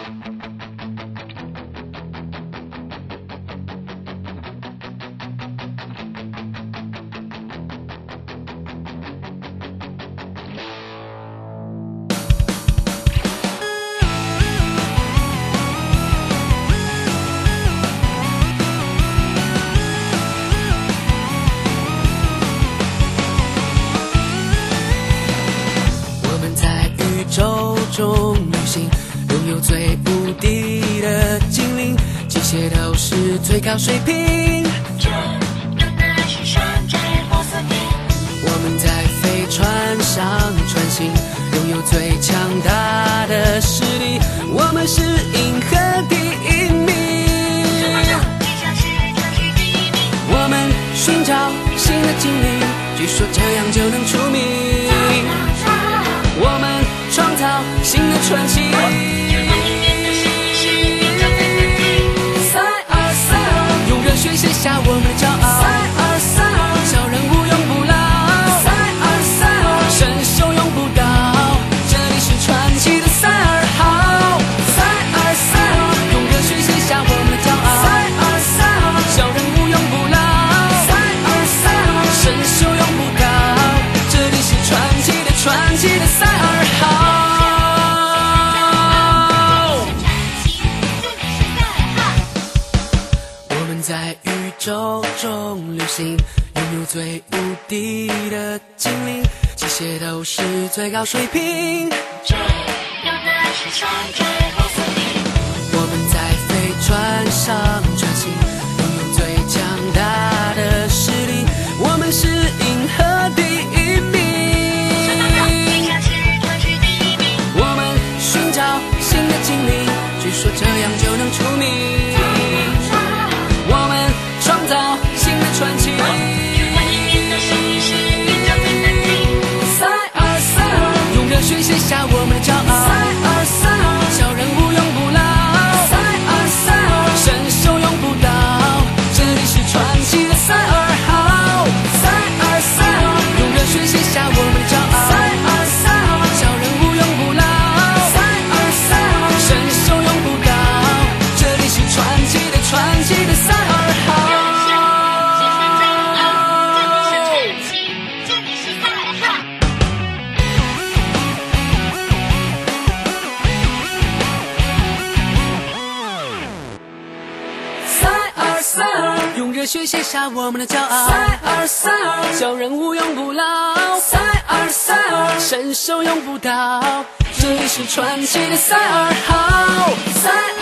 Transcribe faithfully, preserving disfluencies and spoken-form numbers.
宙中旅行，拥有最无敌的精灵，机械都是最高水平。 这样的是山寨波斯丁。 我们在飞船上穿行，拥有最强大的实力，我们是银河第一名。 什么叫地下室就是第一名？ 我们寻找新的精灵，据说这样就能出名。我们创造新的传奇。赛尔赛尔，用热血写下我们的骄傲。赛尔赛尔，小人物永不老。赛尔赛尔，神兽永不倒。这里是传奇的赛尔号。赛尔赛尔，用热血写下我们的骄傲。赛尔赛尔，小人物永不老。赛尔赛尔，神兽永不倒。这里是传奇的传奇的赛尔号。在宇宙中旅行，拥有最无敌的精灵，机械都是最高水平。 这样的是山寨波斯丁。 我们在飞船上穿行，拥有最强大的实力，我们是银河第一名。 什么叫地下室就是第一名？ 我们寻找新的精灵，据说这样就能出名。我们创造新的传奇。赛尔赛尔，用热血写下我们的骄傲。赛尔赛尔，小人物永不老。赛尔赛尔，神兽永不倒。这里是传奇的赛尔号。赛尔赛尔，用热血写下我们的骄傲。赛尔赛尔，小人物永不老。赛尔赛尔，神兽永不倒。这里是传奇的传奇的赛尔号。赛尔，用热血写下我们的骄傲。赛尔赛尔，小人物永不老。赛尔赛尔，神兽永不倒。这里是传奇的赛尔号。赛